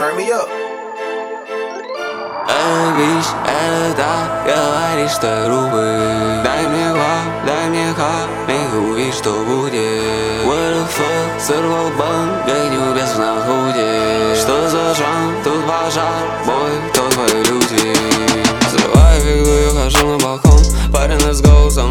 turn me up. Бич, это так, говоришь, что грубый. Дай мне хаб, увидишь, что будет. What the fuck, сорвал банк, гоню без находе. Что за жанр, тут пожар, бой, кто твои люди? Взрываю фигу и хожу на балкон. Парень, let's go, со мной